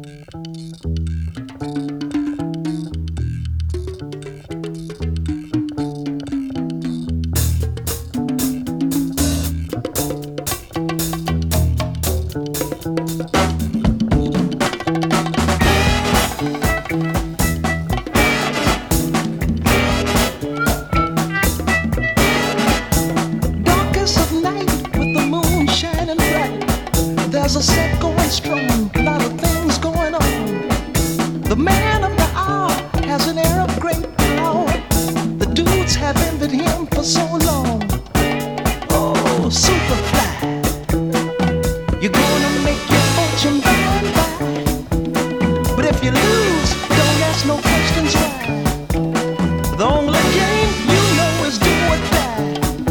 There's a set going strong, a lot of things going on. The man of the hour has an air of great power. The dudes have envied him for so long. Oh, Superfly, you're gonna make your fortune by and by. But if you lose, don't ask no questions why. The only game you know is do or die.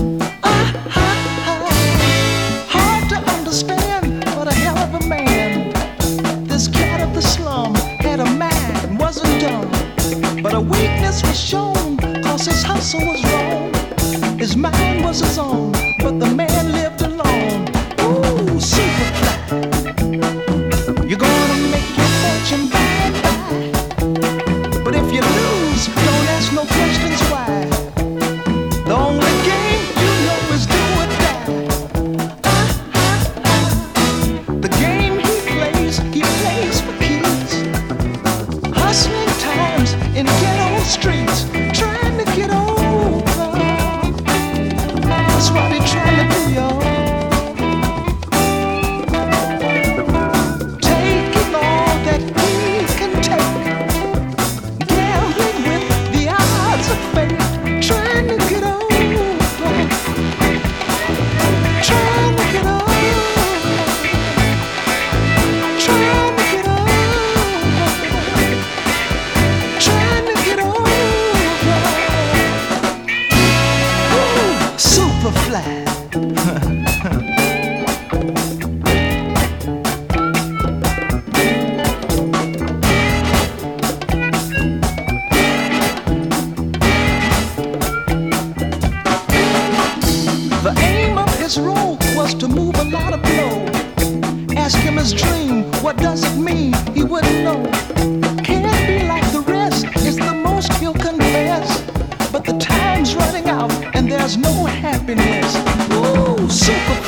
Hard to understand, but a hell of a man. This cat of the slum had a mind, wasn't dumb. But a weakness was shown, cause his hustle was wrong. His mind was his own, but the man lived alone. Ooh, Superfly, you're gonna make your fortune by and by. But if you lose, don't ask no questions why. The only game you know is do or die. The game he plays for keys. Hustling times in ghetto streets, trying to get over. That's what he trying to do, y'all. Taking all that he can take, gambling with the odds of fate, trying to get over, trying to get over, trying to get over, trying to get over. Ooh, Superfly. The aim of his role was to move a lot of blow. Ask him his dream, what does it mean? He wouldn't know. Can't be like the rest, it's the most he'll confess. But the time's running out and there's no happiness. Ooh, Superfly.